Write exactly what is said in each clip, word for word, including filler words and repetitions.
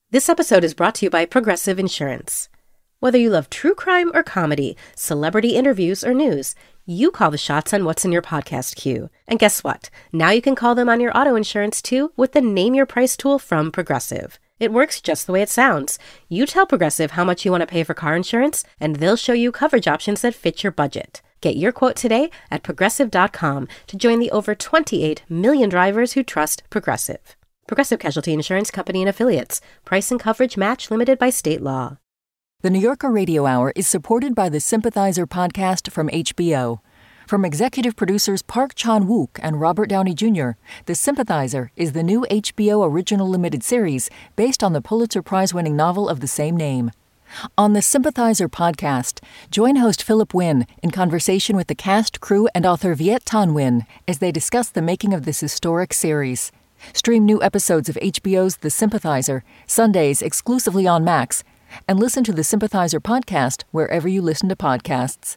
This episode is brought to you by Progressive Insurance. Whether you love true crime or comedy, celebrity interviews or news, you call the shots on what's in your podcast queue. And guess what? Now you can call them on your auto insurance too with the Name Your Price tool from Progressive. It works just the way it sounds. You tell Progressive how much you want to pay for car insurance, and they'll show you coverage options that fit your budget. Get your quote today at progressive dot com to join the over twenty-eight million drivers who trust Progressive. Progressive Casualty Insurance Company and Affiliates. Price and coverage match limited by state law. The New Yorker Radio Hour is supported by the Sympathizer podcast from H B O. From executive producers Park Chan-wook and Robert Downey Junior, The Sympathizer is the new H B O original limited series based on the Pulitzer Prize-winning novel of the same name. On the Sympathizer podcast, join host Philip Wynn in conversation with the cast, crew, and author Viet Thanh Nguyen as they discuss the making of this historic series. Stream new episodes of H B O's The Sympathizer, Sundays exclusively on Max, and listen to the Sympathizer podcast wherever you listen to podcasts.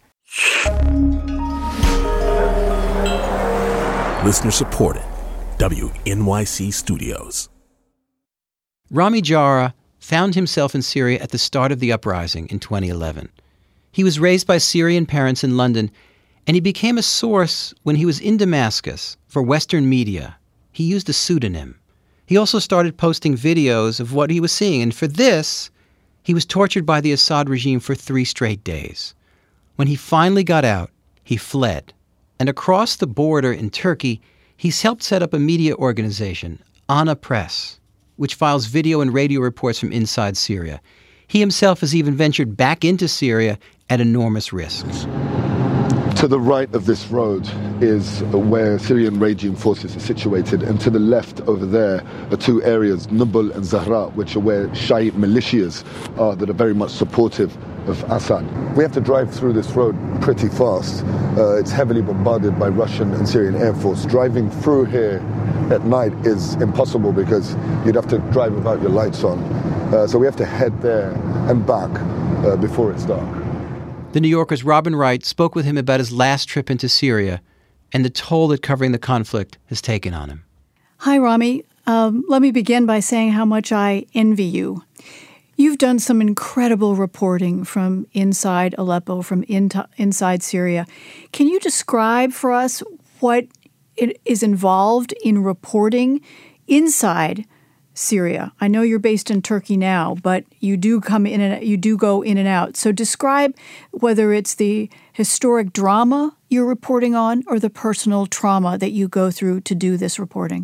Listener supported. W N Y C Studios. Rami Jarrah found himself in Syria at the start of the uprising in twenty eleven. He was raised by Syrian parents in London, and he became a source when he was in Damascus for Western media. He used a pseudonym. He also started posting videos of what he was seeing, and for this, he was tortured by the Assad regime for three straight days. When he finally got out, he fled. And across the border in Turkey, he's helped set up a media organization, Ana Press, which files video and radio reports from inside Syria. He himself has even ventured back into Syria at enormous risks. To the right of this road is where Syrian regime forces are situated, and to the left over there are two areas, Nubul and Zahra, which are where Shiite militias are that are very much supportive of Assad. We have to drive through this road pretty fast. Uh, it's heavily bombarded by Russian and Syrian air force. Driving through here at night is impossible because you'd have to drive without your lights on. Uh, so we have to head there and back uh, before it's dark. The New Yorker's Robin Wright spoke with him about his last trip into Syria and the toll that covering the conflict has taken on him. Hi, Rami. Um, let me begin by saying how much I envy you. You've done some incredible reporting from inside Aleppo, from in t- inside Syria. Can you describe for us what it is involved in reporting inside Syria? I know you're based in Turkey now, but you do come in and you do go in and out. So describe whether it's the historic drama you're reporting on or the personal trauma that you go through to do this reporting.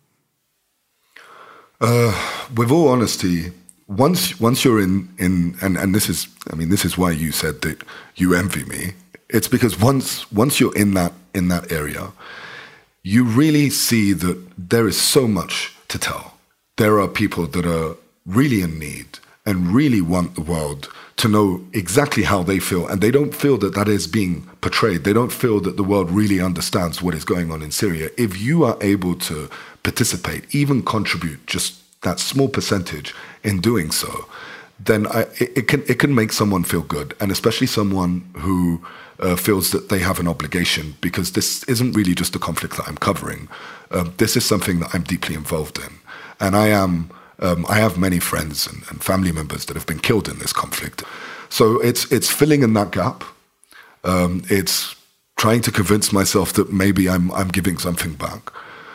Uh, with all honesty, once once you're in in and, and this is I mean this is why you said that you envy me. It's because once once you're in that in that area, you really see that there is so much to tell. There are people that are really in need and really want the world to know exactly how they feel, and they don't feel that that is being portrayed. They don't feel that the world really understands what is going on in Syria. If you are able to participate, even contribute just that small percentage in doing so, then I, it, it can it can make someone feel good, and especially someone who uh, feels that they have an obligation, because this isn't really just a conflict that I'm covering. Uh, this is something that I'm deeply involved in. And I am, um, I have many friends and, and family members that have been killed in this conflict. So it's it's filling in that gap. Um, it's trying to convince myself that maybe I'm I'm giving something back.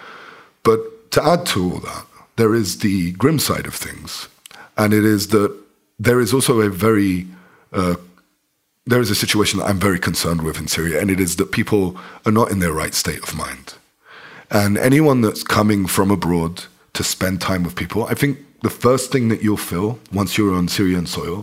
But to add to all that, there is the grim side of things, and it is that there is also a very uh, there is a situation that I'm very concerned with in Syria, and it is that people are not in their right state of mind. And anyone that's coming from abroad to spend time with people, I think the first thing that you'll feel once you're on Syrian soil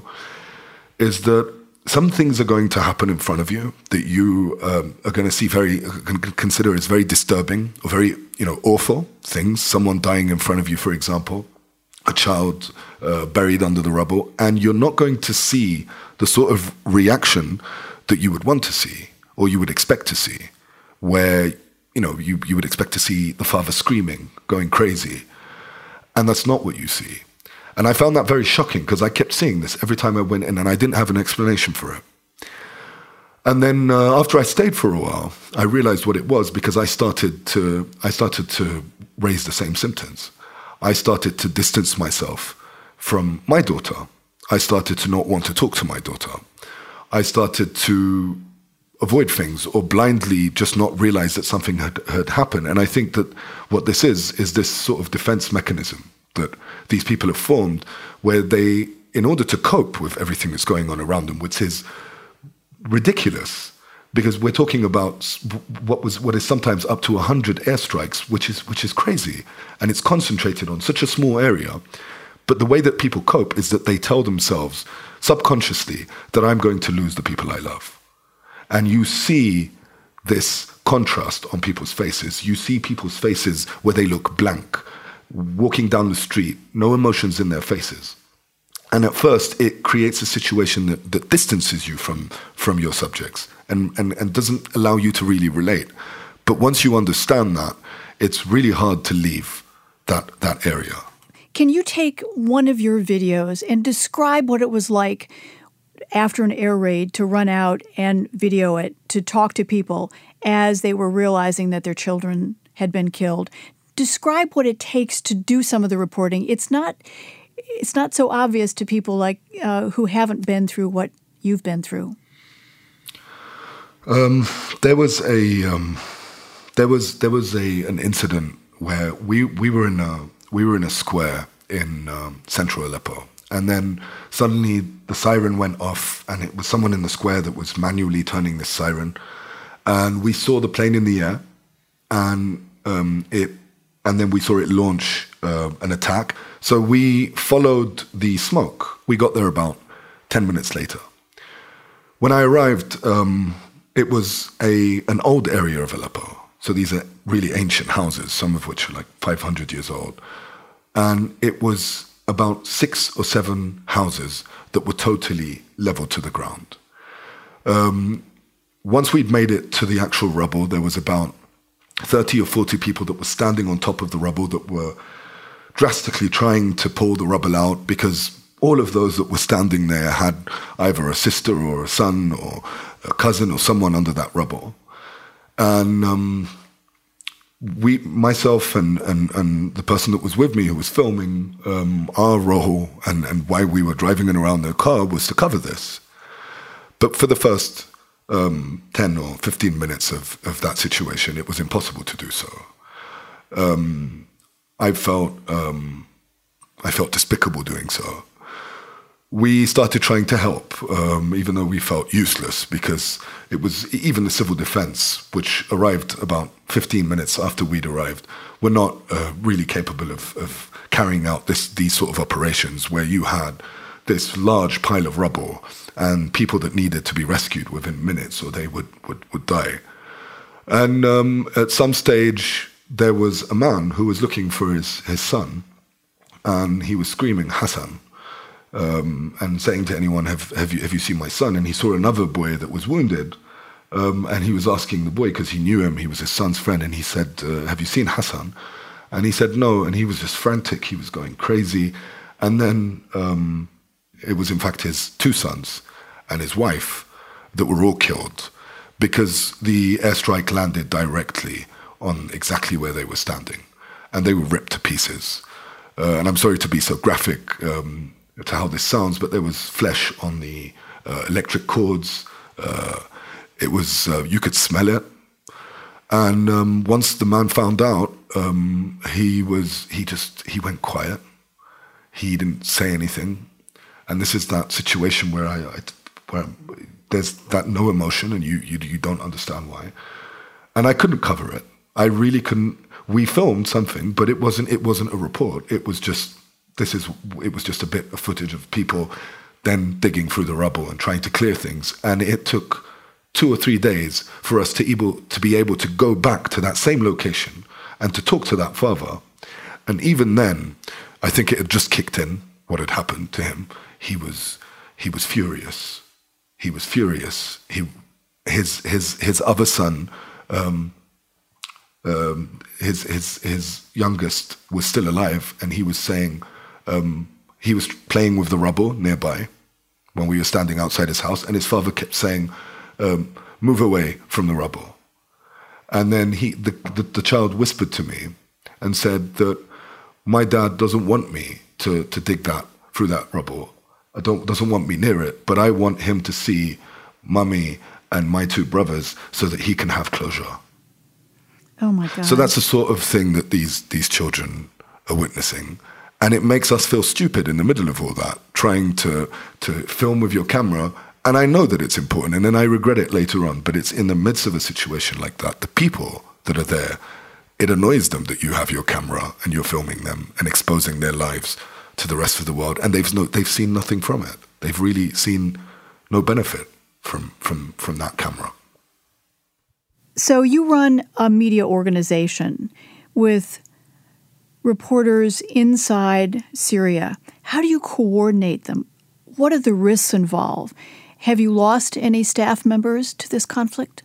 is that some things are going to happen in front of you that you um, are going to see very, consider as very disturbing or very, you know, awful things. Someone dying in front of you, for example, a child uh, buried under the rubble, and you're not going to see the sort of reaction that you would want to see or you would expect to see, where, you know, you, you would expect to see the father screaming, going crazy. And that's not what you see. And I found that very shocking because I kept seeing this every time I went in and I didn't have an explanation for it. And then uh, after I stayed for a while, I realized what it was because I started to I started to raise the same symptoms. I started to distance myself from my daughter. I started to not want to talk to my daughter. I started to avoid things or blindly just not realize that something had, had happened. And I think that what this is, is this sort of defense mechanism that these people have formed where they, in order to cope with everything that's going on around them, which is ridiculous, because we're talking about what was what is sometimes up to one hundred airstrikes, which is which is crazy, and it's concentrated on such a small area. But the way that people cope is that they tell themselves subconsciously that I'm going to lose the people I love. And you see this contrast on people's faces. You see people's faces where they look blank, walking down the street, no emotions in their faces. And at first, it creates a situation that, that distances you from, from your subjects and, and, and doesn't allow you to really relate. But once you understand that, it's really hard to leave that, that area. Can you take one of your videos and describe what it was like after an air raid to run out and video it, to talk to people as they were realizing that their children had been killed? Describe what it takes to do some of the reporting. It's not it's not so obvious to people like uh, who haven't been through what you've been through. Um, there was a um, there was there was a an incident where we we were in a we were in a square in um, central Aleppo, and then suddenly the siren went off, and it was someone in the square that was manually turning this siren, and we saw the plane in the air, and um, it. And then we saw it launch uh, an attack. So we followed the smoke. We got there about ten minutes later. When I arrived, um, it was a an old area of Aleppo. So these are really ancient houses, some of which are like five hundred years old. And it was about six or seven houses that were totally level to the ground. Um, once we'd made it to the actual rubble, there was about thirty or forty people that were standing on top of the rubble that were drastically trying to pull the rubble out, because all of those that were standing there had either a sister or a son or a cousin or someone under that rubble. And um, we, myself and, and, and the person that was with me who was filming, um, our role and, and why we were driving in around their car was to cover this. But for the first Um, ten or fifteen minutes of, of that situation, it was impossible to do so. Um, I felt um, I felt despicable doing so. We started trying to help, um, even though we felt useless, because it was even the civil defense, which arrived about fifteen minutes after we'd arrived, were not uh, really capable of, of carrying out this these sort of operations where you had this large pile of rubble and people that needed to be rescued within minutes or they would, would, would die. And um, at some stage, there was a man who was looking for his, his son, and he was screaming, Hassan, um, and saying to anyone, have, have, you, have you seen my son? And he saw another boy that was wounded, um, and he was asking the boy, because he knew him, he was his son's friend, and he said, uh, have you seen Hassan? And he said no, and he was just frantic, he was going crazy. And then um, it was in fact his two sons and his wife that were all killed because the airstrike landed directly on exactly where they were standing, and they were ripped to pieces. Uh, and I'm sorry to be so graphic um, to how this sounds, but there was flesh on the uh, electric cords. Uh, it was, uh, you could smell it. And um, once the man found out, um, he was, he just, he went quiet. He didn't say anything. And this is that situation where I, I where there's that no emotion, and you, you you don't understand why. And I couldn't cover it. I really couldn't. We filmed something, but it wasn't it wasn't a report. It was just this is it was just a bit of footage of people then digging through the rubble and trying to clear things. And it took two or three days for us to able to be able to go back to that same location and to talk to that father. And even then, I think it had just kicked in what had happened to him. He was he was furious. He was furious. He his his his other son, um, um, his his his youngest was still alive, and he was saying um, he was playing with the rubble nearby when we were standing outside his house, and his father kept saying, um, "Move away from the rubble." And then he the, the the child whispered to me and said that my dad doesn't want me to to dig that through that rubble. I don't doesn't want me near it, but I want him to see Mummy and my two brothers so that he can have closure. Oh my God. So that's the sort of thing that these these children are witnessing. And it makes us feel stupid in the middle of all that, trying to to film with your camera. And I know that it's important, and then I regret it later on, but it's in the midst of a situation like that. The people that are there, it annoys them that you have your camera and you're filming them and exposing their lives to the rest of the world, and they've no, they've seen nothing from it. They've really seen no benefit from from from that camera. So you run a media organization with reporters inside Syria. How do you coordinate them? What are the risks involved? Have you lost any staff members to this conflict?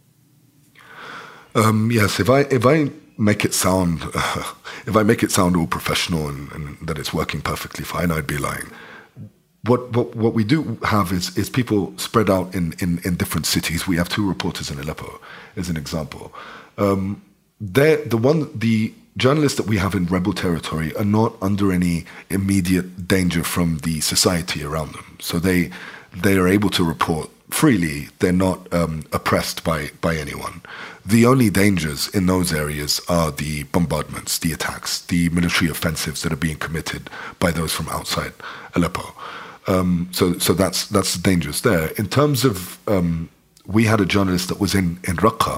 Um, yes, if I if I make it sound uh, if I make it sound all professional and, and that it's working perfectly fine, I'd be lying. What what what we do have is is people spread out in, in, in different cities. We have two reporters in Aleppo, as an example. Um, they the one the journalists that we have in rebel territory are not under any immediate danger from the society around them. So they they are able to report freely. They're not um, oppressed by, by anyone. The only dangers in those areas are the bombardments, the attacks, the military offensives that are being committed by those from outside Aleppo. Um, so so that's that's the dangers there. In terms of, um, we had a journalist that was in, in Raqqa.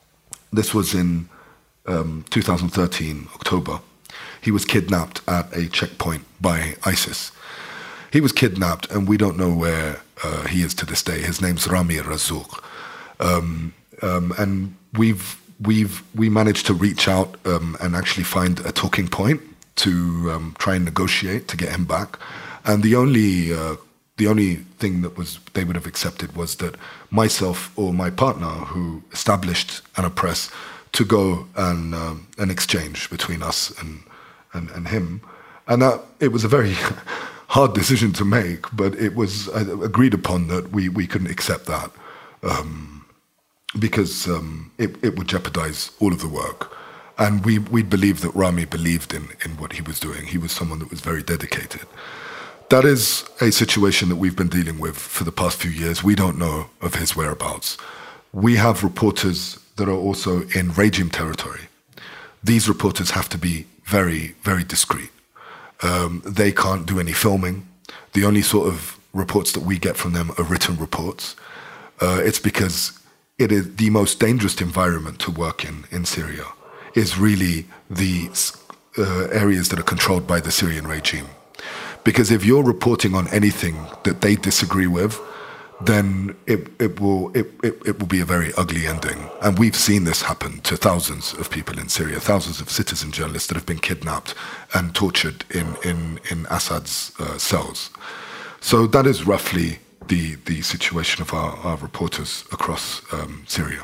This was in um, two thousand thirteen, October. He was kidnapped at a checkpoint by ISIS. He was kidnapped, and we don't know where uh, he is to this day. His name's Rami Razouk. Um, um, and we've we've we managed to reach out um, and actually find a talking point to um, try and negotiate to get him back. And the only uh, the only thing that was they would have accepted was that myself or my partner, who established an press, to go and um, an exchange between us and, and and him, and that it was a very hard decision to make, but it was uh, agreed upon that we, we couldn't accept that um, because um, it, it would jeopardize all of the work. And we, we believed that Rami believed in, in what he was doing. He was someone that was very dedicated. That is a situation that we've been dealing with for the past few years. We don't know of his whereabouts. We have reporters that are also in regime territory. These reporters have to be very, very discreet. Um, they can't do any filming. The only sort of reports that we get from them are written reports. Uh, it's because it is the most dangerous environment to work in in Syria is really the uh, areas that are controlled by the Syrian regime. Because if you're reporting on anything that they disagree with, then it, it will it, it, it will be a very ugly ending. And we've seen this happen to thousands of people in Syria, thousands of citizen journalists that have been kidnapped and tortured in, in, in Assad's uh, cells. So that is roughly the, the situation of our, our reporters across um, Syria.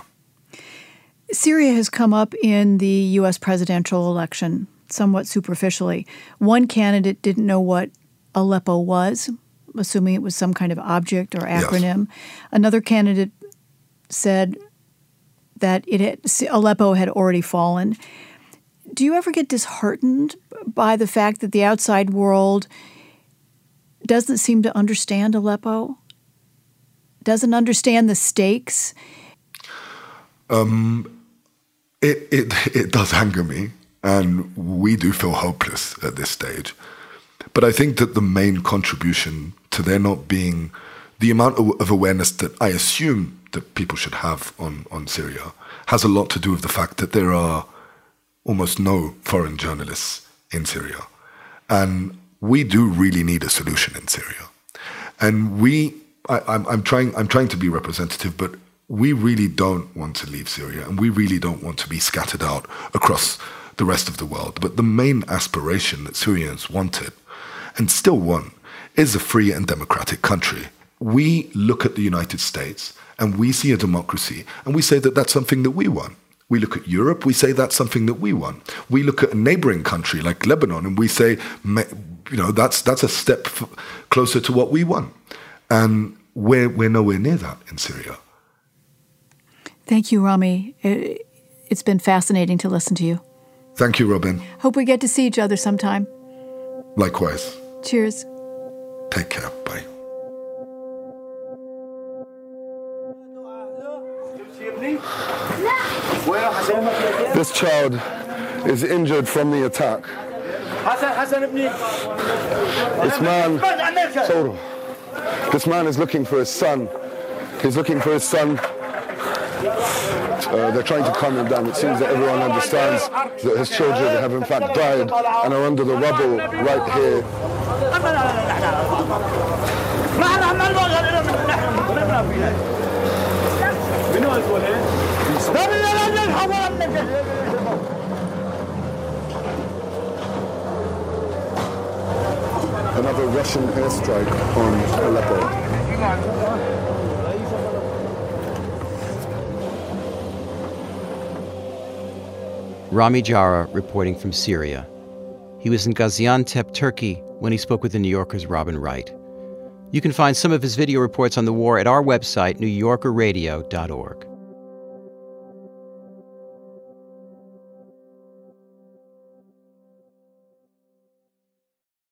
Syria has come up in the U S presidential election somewhat superficially. One candidate didn't know what Aleppo was, assuming it was some kind of object or acronym. Yes. Another candidate said that it had, Aleppo had already fallen. Do you ever get disheartened by the fact that the outside world doesn't seem to understand Aleppo? Doesn't understand the stakes? Um, it, it, it does anger me, and we do feel hopeless at this stage. But I think that the main contribution to there not being the amount of awareness that I assume that people should have on, on Syria has a lot to do with the fact that there are almost no foreign journalists in Syria. And we do really need a solution in Syria. And we, I, I'm, I'm trying, I'm trying to be representative, but we really don't want to leave Syria, and we really don't want to be scattered out across the rest of the world. But the main aspiration that Syrians wanted and still want is a free and democratic country. We look at the United States and we see a democracy and we say that that's something that we want. We look at Europe, we say that's something that we want. We look at a neighboring country like Lebanon and we say, you know, that's that's a step f- closer to what we want. And we're, we're nowhere near that in Syria. Thank you, Rami. It's been fascinating to listen to you. Thank you, Robin. Hope we get to see each other sometime. Likewise. Cheers. Take care. Bye. This child is injured from the attack. This man, Soro, this man is looking for his son. He's looking for his son. Uh, they're trying to calm him down. It seems that everyone understands that his children have in fact died and are under the rubble right here. Another Russian airstrike on Aleppo. Rami Jarrah reporting from Syria. He was in Gaziantep, Turkey, when he spoke with the New Yorker's Robin Wright. You can find some of his video reports on the war at our website, new yorker radio dot org.